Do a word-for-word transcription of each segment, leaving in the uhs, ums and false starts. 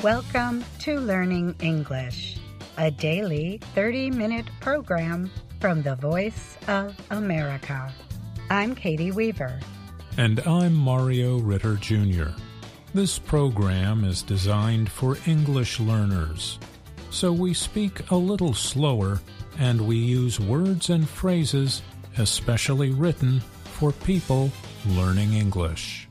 Welcome to Learning English, a daily thirty-minute program from the Voice of America. I'm Katie Weaver. And I'm Mario Ritter, Junior This program is designed for English learners, so we speak a little slower and we use words and phrases especially written for people learning English.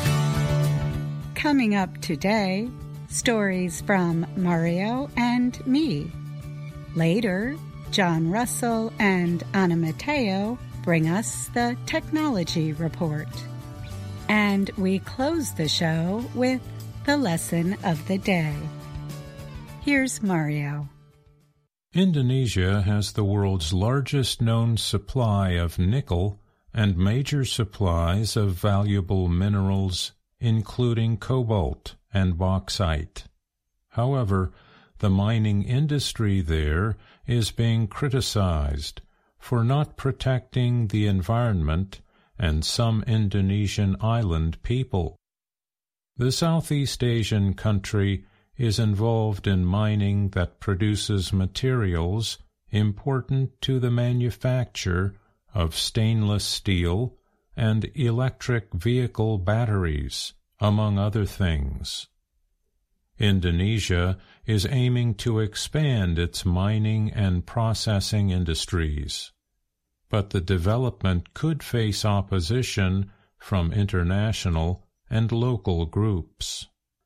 Coming up today, stories from Mario and me. Later, John Russell and Anna Matteo bring us the Technology Report. And we close the show with the lesson of the day. Here's Mario. Indonesia has the world's largest known supply of nickel and major supplies of valuable minerals, including cobalt and bauxite. However, the mining industry there is being criticized for not protecting the environment and some Indonesian island people. The Southeast Asian country is involved in mining that produces materials important to the manufacture of stainless steel and electric vehicle batteries, among other things. Indonesia is aiming to expand its mining and processing industries, but the development could face opposition from international and local groups.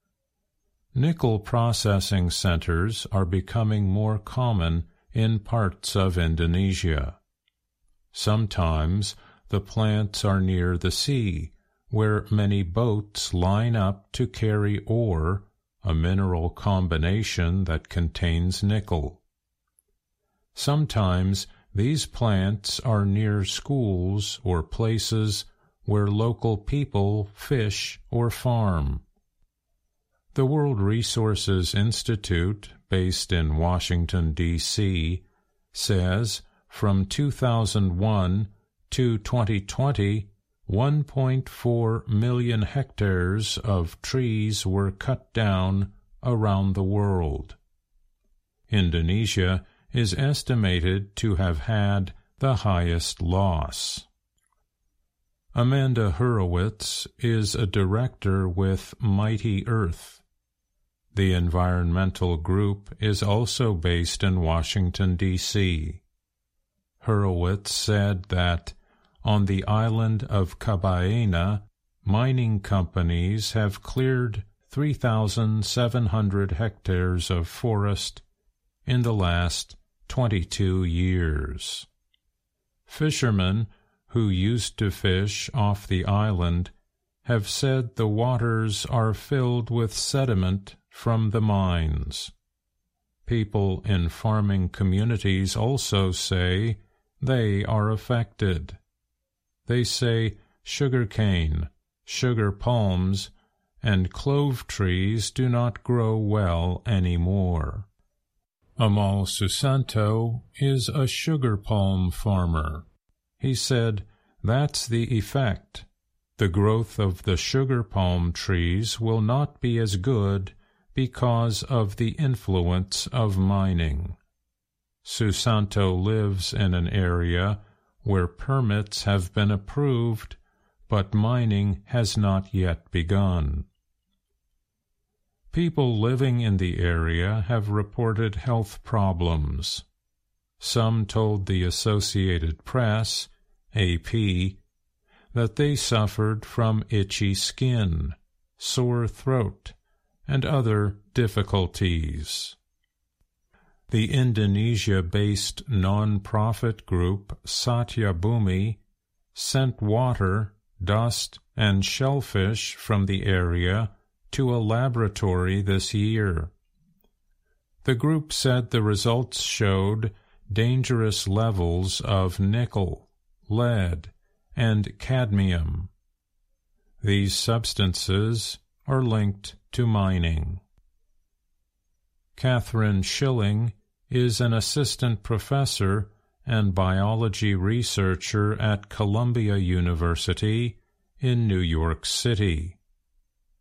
Nickel processing centers are becoming more common in parts of Indonesia. Sometimes the plants are near the sea, where many boats line up to carry ore, a mineral combination that contains nickel. Sometimes these plants are near schools or places where local people fish or farm. The World Resources Institute, based in Washington, D C, says from two thousand one to twenty twenty, one point four million hectares of trees were cut down around the world. Indonesia is estimated to have had the highest loss. Amanda Hurowitz is a director with Mighty Earth. The environmental group is also based in Washington, D C. Hurowitz said that on the island of Kabaena, mining companies have cleared three thousand seven hundred hectares of forest in the last twenty-two years. Fishermen who used to fish off the island have said the waters are filled with sediment from the mines. People in farming communities also say they are affected. They say sugarcane, sugar palms, and clove trees do not grow well anymore. Amal Susanto is a sugar palm farmer. He said, "That's the effect. The growth of the sugar palm trees will not be as good because of the influence of mining." Susanto lives in an area where permits have been approved, but mining has not yet begun. People living in the area have reported health problems. Some told the Associated Press, A P, that they suffered from itchy skin, sore throat, and other difficulties. The Indonesia-based non-profit group Satya Bumi sent water, dust, and shellfish from the area to a laboratory this year. The group said the results showed dangerous levels of nickel, lead, and cadmium. These substances are linked to mining. Catherine Schilling is an assistant professor and biology researcher at Columbia University in New York City.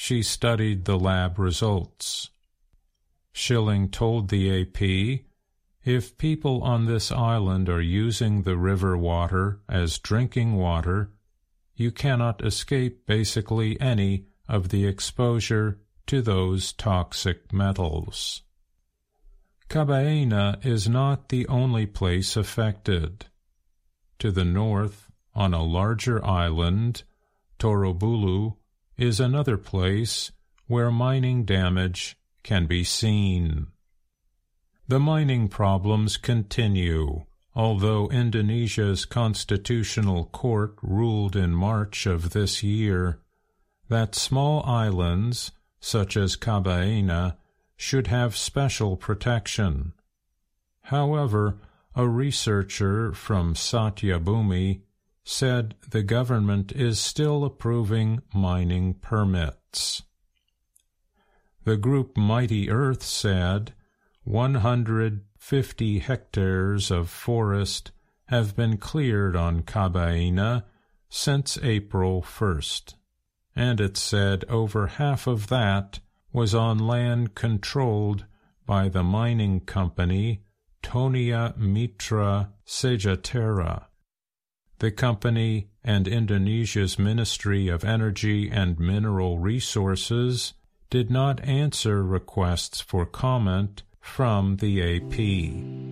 she studied the lab results. Schilling told the A P, "If people on this island are using the river water as drinking water, you cannot escape basically any of the exposure to those toxic metals." Cabaena is not the only place affected. To the north, on a larger island, Torobulu is another place where mining damage can be seen. The mining problems continue, although Indonesia's constitutional court ruled in March of this year that small islands, such as Cabaena, should have special protection. However, a researcher from Satyabhumi said the government is still approving mining permits. The group Mighty Earth said one hundred fifty hectares of forest have been cleared on Cabaena since April first, and it said over half of that was on land controlled by the mining company Tonia Mitra Sejahtera. The company and Indonesia's Ministry of Energy and Mineral Resources did not answer requests for comment from the A P.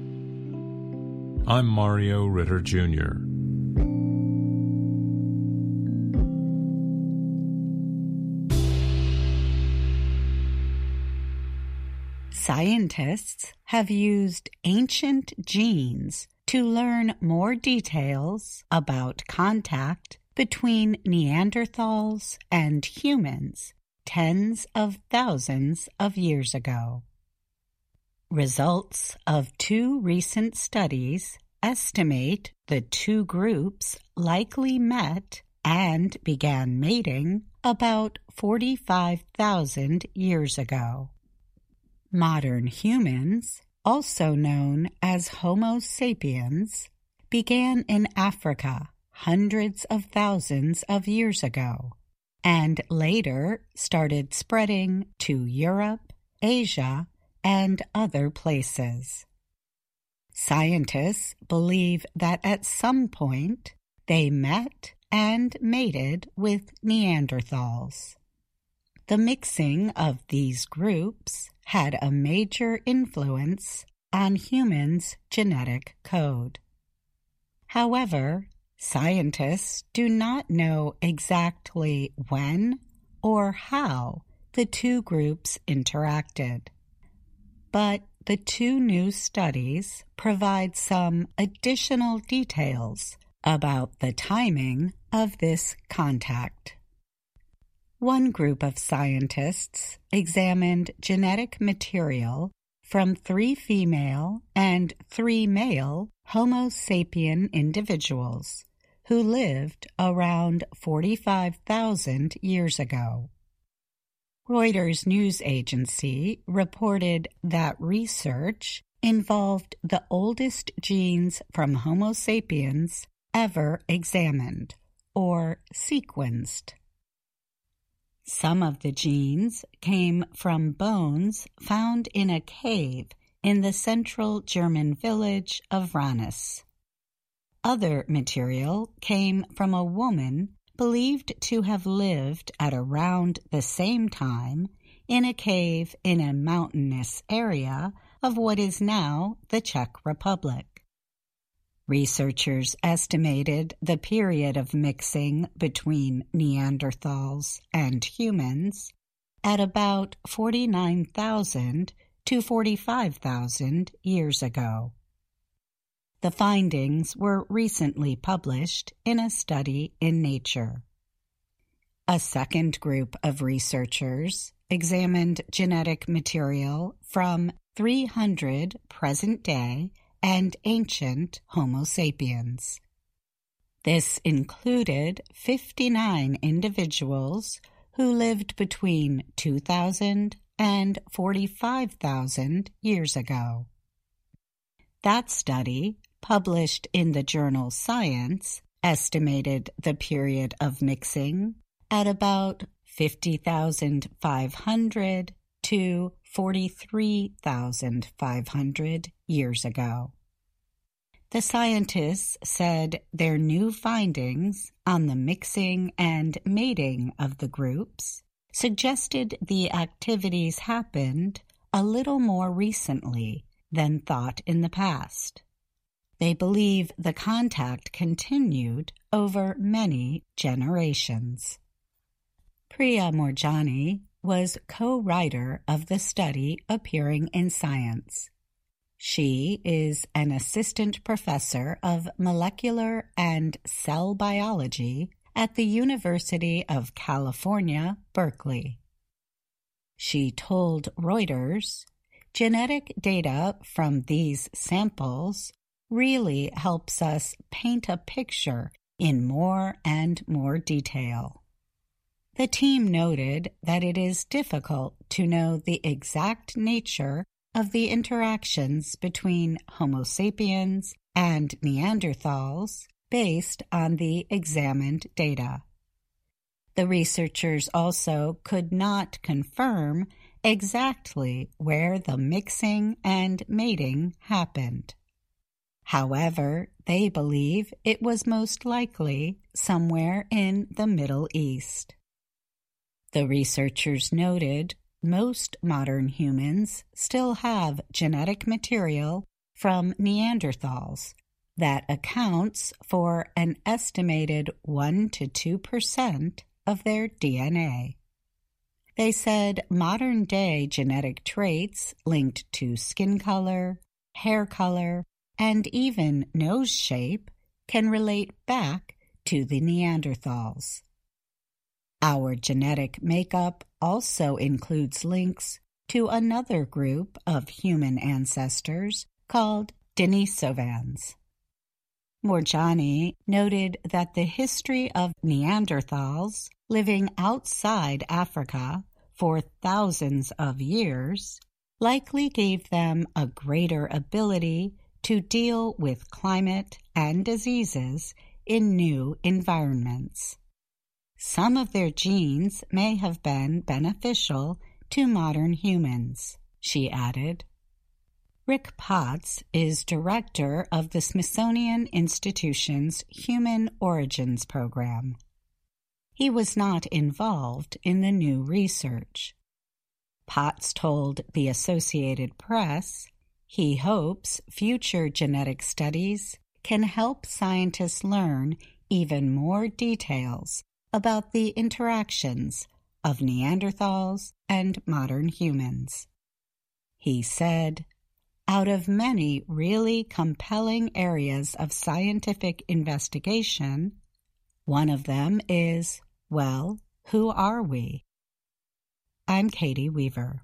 I'm Mario Ritter, Junior Scientists have used ancient genes to learn more details about contact between Neanderthals and humans tens of thousands of years ago. Results of two recent studies estimate the two groups likely met and began mating about forty-five thousand years ago. Modern humans, also known as Homo sapiens, began in Africa hundreds of thousands of years ago, and later started spreading to Europe, Asia, and other places. Scientists believe that at some point they met and mated with Neanderthals. The mixing of these groups had a major influence on humans' genetic code. However, scientists do not know exactly when or how the two groups interacted. But the two new studies provide some additional details about the timing of this contact. One group of scientists examined genetic material from three female and three male Homo sapien individuals who lived around forty-five thousand years ago. Reuters news agency reported that research involved the oldest genes from Homo sapiens ever examined, or sequenced. Some of the genes came from bones found in a cave in the central German village of Ranis. Other material came from a woman believed to have lived at around the same time in a cave in a mountainous area of what is now the Czech Republic. Researchers estimated the period of mixing between Neanderthals and humans at about forty-nine thousand to forty-five thousand years ago. The findings were recently published in a study in Nature. A second group of researchers examined genetic material from three hundred present-day and ancient Homo sapiens. This included fifty-nine individuals who lived between two thousand and forty-five thousand years ago. That study, published in the journal Science, estimated the period of mixing at about fifty thousand five hundred to forty-three thousand five hundred years ago. The scientists said their new findings on the mixing and mating of the groups suggested the activities happened a little more recently than thought in the past. They believe the contact continued over many generations. Priya Moorjani was co-writer of the study appearing in Science. She is an assistant professor of molecular and cell biology at the University of California, Berkeley. She told Reuters, "Genetic data from these samples really helps us paint a picture in more and more detail." The team noted that it is difficult to know the exact nature of the interactions between Homo sapiens and Neanderthals based on the examined data. The researchers also could not confirm exactly where the mixing and mating happened. However, they believe it was most likely somewhere in the Middle East. The researchers noted most modern humans still have genetic material from Neanderthals that accounts for an estimated one to two percent of their D N A. They said modern-day genetic traits linked to skin color, hair color, and even nose shape can relate back to the Neanderthals. Our genetic makeup also includes links to another group of human ancestors called Denisovans. Moorjani noted that the history of Neanderthals living outside Africa for thousands of years likely gave them a greater ability to deal with climate and diseases in new environments. Some of their genes may have been beneficial to modern humans, she added. Rick Potts is director of the Smithsonian Institution's Human Origins Program. He was not involved in the new research. Potts told the Associated Press he hopes future genetic studies can help scientists learn even more details about the interactions of Neanderthals and modern humans. He said, "Out of many really compelling areas of scientific investigation, one of them is, well, who are we?" I'm Katie Weaver.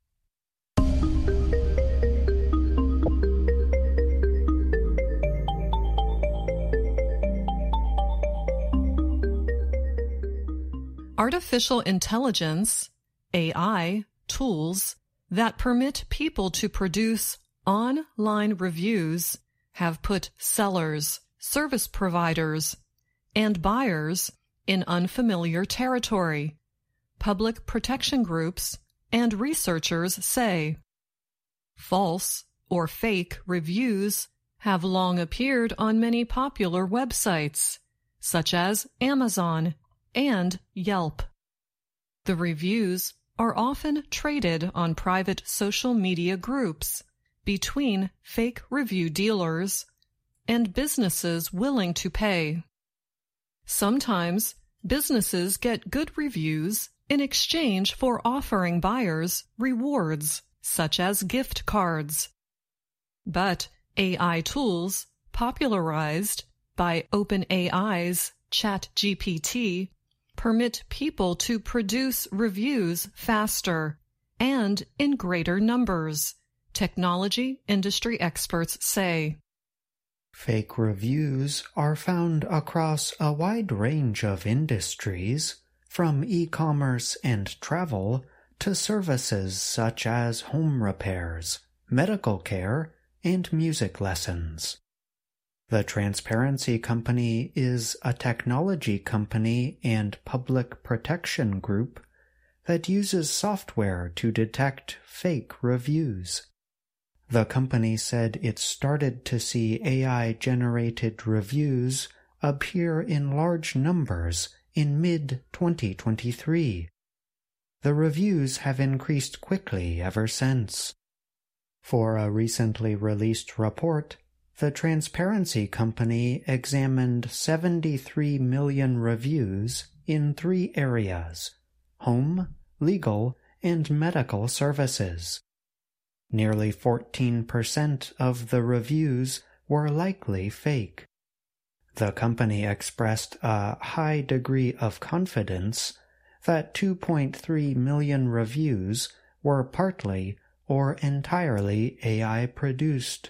Artificial intelligence, A I, tools that permit people to produce online reviews have put sellers, service providers, and buyers in unfamiliar territory, public protection groups and researchers say. False or fake reviews have long appeared on many popular websites, such as Amazon and Yelp. The reviews are often traded on private social media groups between fake review dealers and businesses willing to pay. Sometimes businesses get good reviews in exchange for offering buyers rewards, such as gift cards. But A I tools, popularized by OpenAI's ChatGPT, permit people to produce reviews faster and in greater numbers, technology industry experts say. Fake reviews are found across a wide range of industries, from e-commerce and travel to services such as home repairs, medical care, and music lessons. The Transparency Company is a technology company and public protection group that uses software to detect fake reviews. The company said it started to see A I-generated reviews appear in large numbers in mid twenty twenty-three. The reviews have increased quickly ever since. For a recently released report, the Transparency Company examined seventy-three million reviews in three areas: home, legal, and medical services. Nearly fourteen percent of the reviews were likely fake. The company expressed a high degree of confidence that two point three million reviews were partly or entirely A I-produced.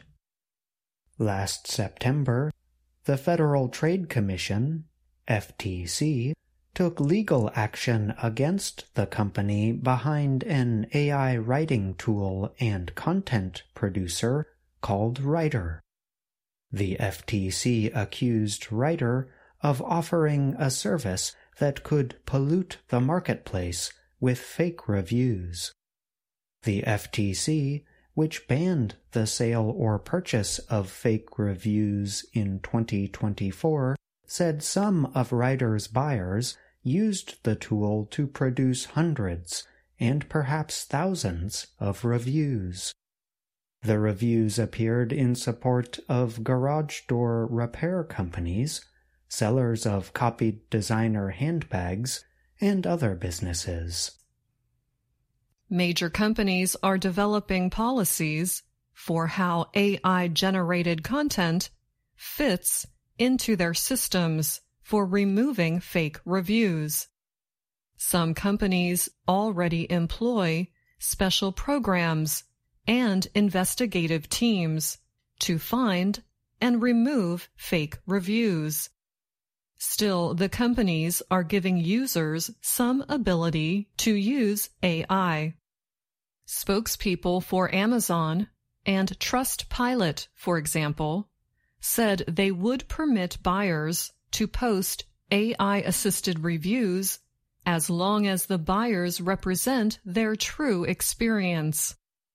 Last September, the Federal Trade Commission, F T C, took legal action against the company behind an A I writing tool and content producer called Writer. The F T C accused Writer of offering a service that could pollute the marketplace with fake reviews. The F T C, which banned the sale or purchase of fake reviews in twenty twenty-four, said some of Writer's buyers used the tool to produce hundreds and perhaps thousands of reviews. The reviews appeared in support of garage door repair companies, sellers of copied designer handbags, and other businesses. Major companies are developing policies for how A I-generated content fits into their systems for removing fake reviews. Some companies already employ special programs and investigative teams to find and remove fake reviews. Still, the companies are giving users some ability to use A I. Spokespeople for Amazon and Trustpilot, for example, said they would permit buyers to post A I-assisted reviews as long as the buyers represent their true experience.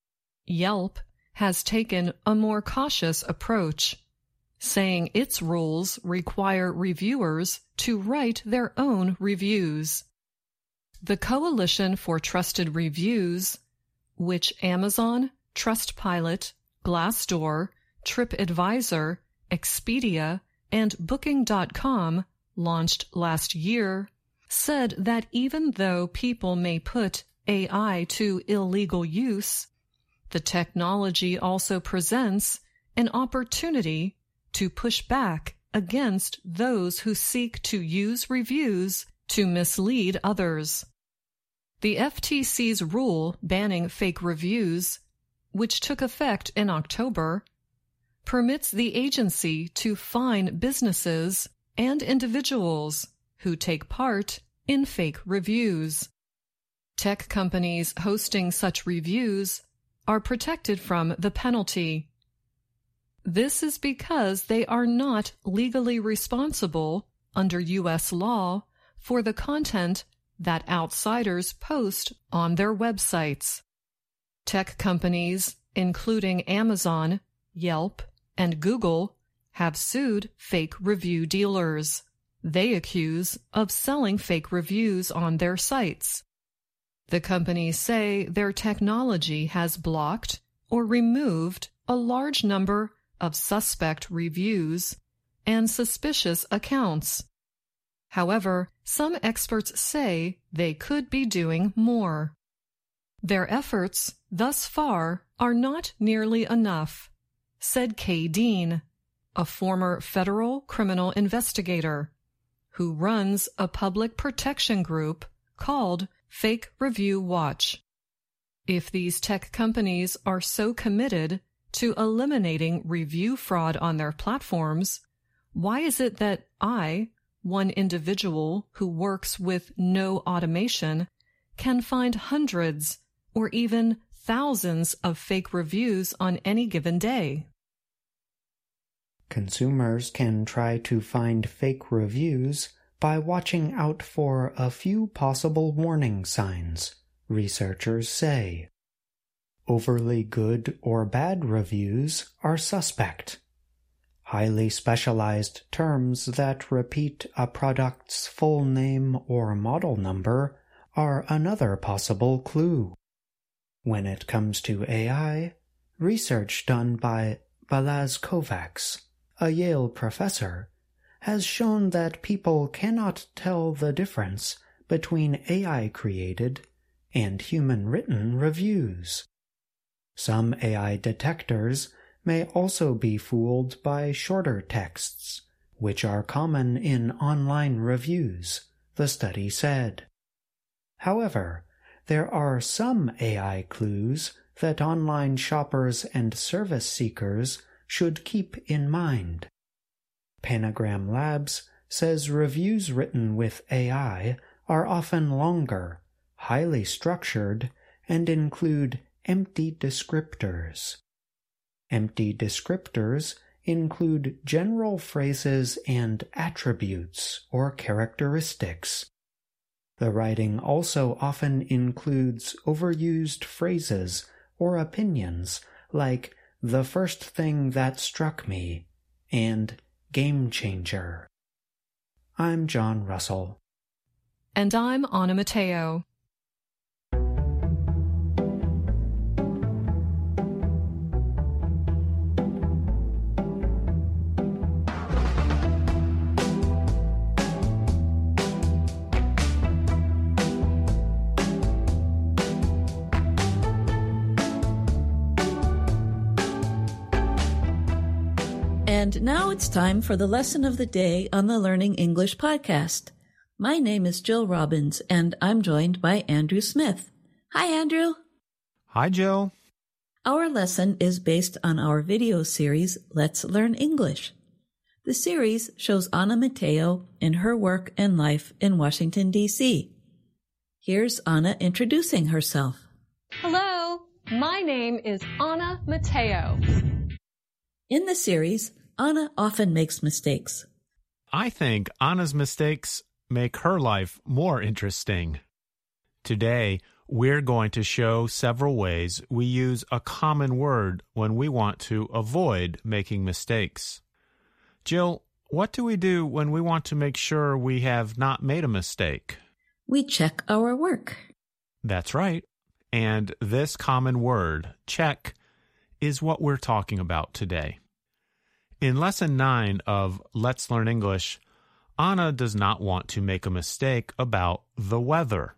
Yelp has taken a more cautious approach, saying its rules require reviewers to write their own reviews. The Coalition for Trusted Reviews, which Amazon, Trustpilot, Glassdoor, TripAdvisor, Expedia, and Booking dot com launched last year, said that even though people may put A I to illegal use, the technology also presents an opportunity to push back against those who seek to use reviews to mislead others. The F T C's rule banning fake reviews, which took effect in October, permits the agency to fine businesses and individuals who take part in fake reviews. Tech companies hosting such reviews are protected from the penalty. This is because they are not legally responsible under U S law for the content that outsiders post on their websites. Tech companies, including Amazon, Yelp, and Google, have sued fake review dealers. They accuse of selling fake reviews on their sites. The companies say their technology has blocked or removed a large number of suspect reviews and suspicious accounts. However, some experts say they could be doing more. Their efforts thus far are not nearly enough, said Kay Dean, a former federal criminal investigator, who runs a public protection group called Fake Review Watch. If these tech companies are so committed to eliminating review fraud on their platforms, why is it that I, one individual who works with no automation, can find hundreds or even thousands of fake reviews on any given day? Consumers can try to find fake reviews by watching out for a few possible warning signs, researchers say. Overly good or bad reviews are suspect. Highly specialized terms that repeat a product's full name or model number are another possible clue. When it comes to A I, research done by Balazs Kovacs, a Yale professor, has shown that people cannot tell the difference between A I-created and human-written reviews. Some A I detectors may also be fooled by shorter texts, which are common in online reviews, the study said. However, there are some A I clues that online shoppers and service seekers should keep in mind. Panagram Labs says reviews written with A I are often longer, highly structured, and include empty descriptors. Empty descriptors include general phrases and attributes or characteristics. The writing also often includes overused phrases or opinions like "the first thing that struck me" and "game changer." I'm John Russell. And I'm Anna Matteo. And now it's time for the lesson of the day on the Learning English podcast. My name is Jill Robbins, and I'm joined by Andrew Smith. Hi, Andrew. Hi, Jill. Our lesson is based on our video series, Let's Learn English. The series shows Anna Matteo in her work and life in Washington, D C Here's Anna introducing herself. Hello, my name is Anna Matteo. In the series, Anna often makes mistakes. I think Anna's mistakes make her life more interesting. Today, we're going to show several ways we use a common word when we want to avoid making mistakes. Jill, what do we do when we want to make sure we have not made a mistake? We check our work. That's right. And this common word, check, is what we're talking about today. In Lesson nine of Let's Learn English, Anna does not want to make a mistake about the weather.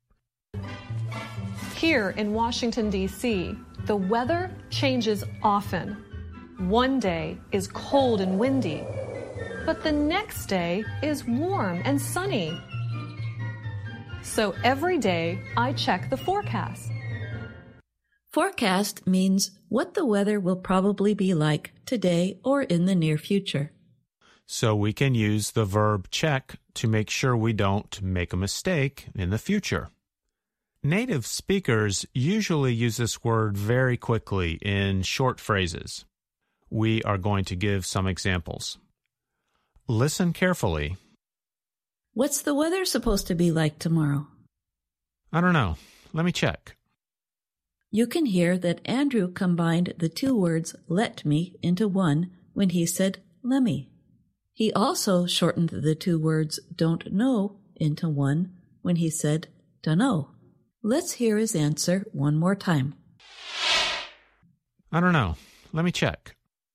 Here in Washington, D C, the weather changes often. One day is cold and windy, but the next day is warm and sunny. So every day I check the forecast. Forecast means what the weather will probably be like today or in the near future. So we can use the verb check to make sure we don't make a mistake in the future. Native speakers usually use this word very quickly in short phrases. We are going to give some examples. Listen carefully. What's the weather supposed to be like tomorrow? I don't know. Let me check. You can hear that Andrew combined the two words let me into one when he said lemme. He also shortened the two words don't know into one when he said dunno. Let's hear his answer one more time. I don't know. Let me check.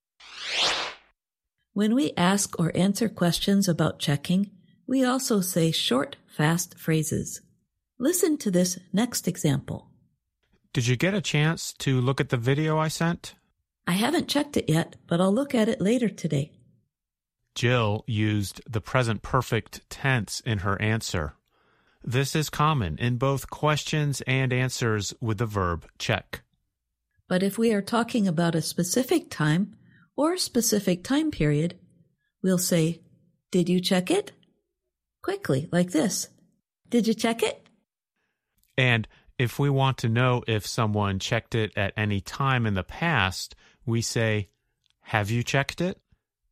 When we ask or answer questions about checking, we also say short, fast phrases. Listen to this next example. Did you get a chance to look at the video I sent? I haven't checked it yet, but I'll look at it later today. Jill used the present perfect tense in her answer. This is common in both questions and answers with the verb check. But if we are talking about a specific time or specific time period, we'll say, did you check it? Quickly, like this. Did you check it? And if we want to know if someone checked it at any time in the past, we say, have you checked it?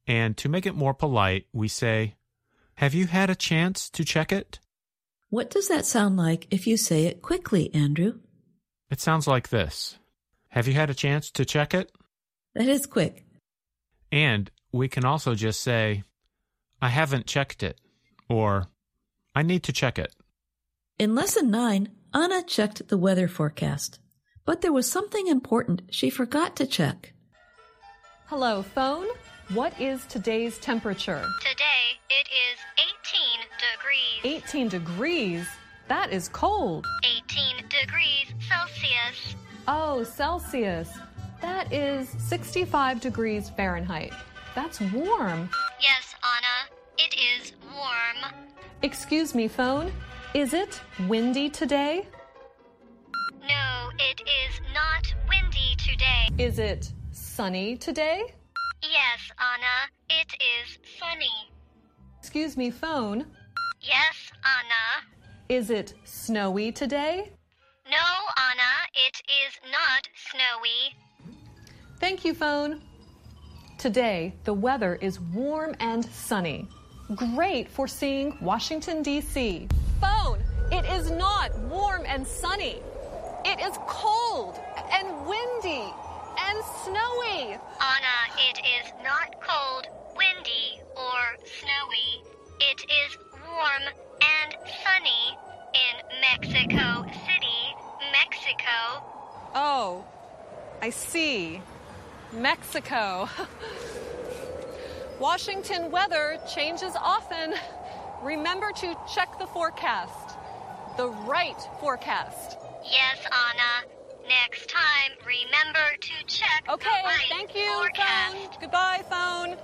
And to make it more polite, we say, have you had a chance to check it? What does that sound like if you say it quickly, Andrew? It sounds like this. Have you had a chance to check it? That is quick. And we can also just say, I haven't checked it, or I need to check it. In Lesson nine, Anna checked the weather forecast, but there was something important she forgot to check. Hello, phone. What is today's temperature? Today it is eighteen degrees. eighteen degrees? That is cold. eighteen degrees Celsius. Oh, Celsius. That is sixty-five degrees Fahrenheit. That's warm. Yes, Anna, it is warm. Excuse me, phone. Is it windy today? No, it is not windy today. Is it sunny today? Yes, Anna, it is sunny. Excuse me, phone. Yes, Anna. Is it snowy today? No, Anna, it is not snowy. Thank you, phone. Today, the weather is warm and sunny. Great for seeing Washington, D C Phone, it is not warm and sunny. It is cold and windy and snowy. Anna, it is not cold, windy, or snowy. It is warm and sunny in Mexico City, Mexico. Oh, I see. Mexico. Washington weather changes often. Remember to check the forecast. The right forecast. Yes, Anna. Next time, remember to check Okay, the right thank you, forecast. phone. Goodbye, phone.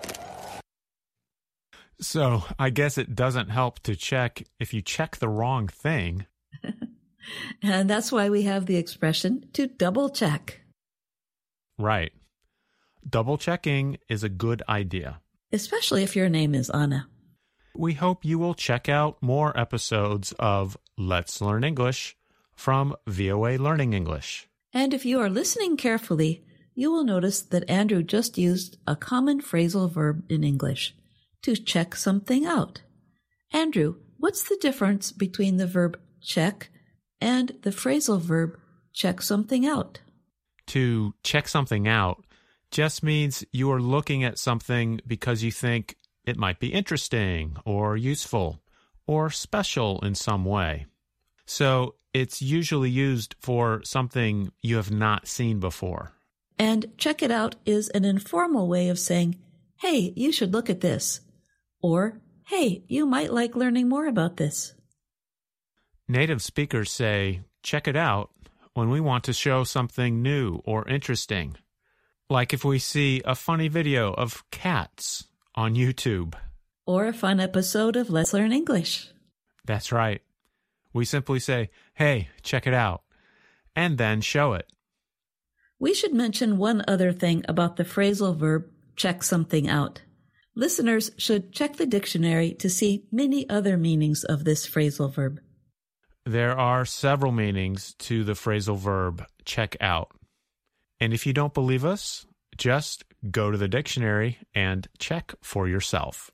So I guess it doesn't help to check if you check the wrong thing. And that's why we have the expression to double check. Right. Double checking is a good idea. Especially if your name is Anna. We hope you will check out more episodes of Let's Learn English from V O A Learning English. And if you are listening carefully, you will notice that Andrew just used a common phrasal verb in English, to check something out. Andrew, what's the difference between the verb check and the phrasal verb check something out? To check something out just means you are looking at something because you think it might be interesting or useful or special in some way. So it's usually used for something you have not seen before. And check it out is an informal way of saying, hey, you should look at this. Or, hey, you might like learning more about this. Native speakers say, check it out, when we want to show something new or interesting. Like if we see a funny video of cats on YouTube. Or a fun episode of Let's Learn English. That's right. We simply say, hey, check it out, and then show it. We should mention one other thing about the phrasal verb check something out. Listeners should check the dictionary to see many other meanings of this phrasal verb. There are several meanings to the phrasal verb check out. And if you don't believe us, just go to the dictionary and check for yourself.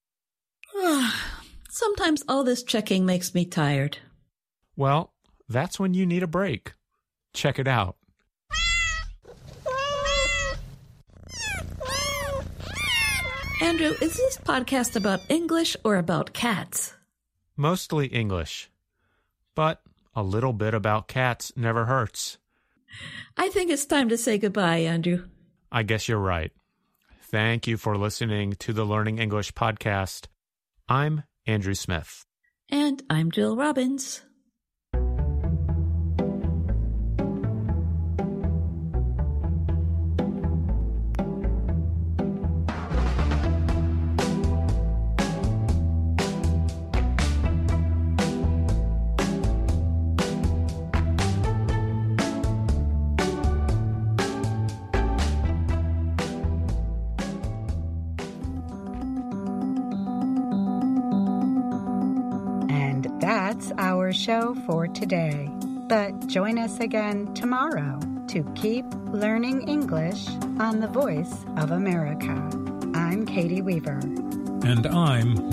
Sometimes all this checking makes me tired. Well, that's when you need a break. Check it out. Andrew, is this podcast about English or about cats? Mostly English. But a little bit about cats never hurts. I think it's time to say goodbye, Andrew. I guess you're right. Thank you for listening to the Learning English podcast. I'm Andrew Smith. And I'm Jill Robbins. That's our show for today. But join us again tomorrow to keep learning English on the Voice of America. I'm Katie Weaver. And I'm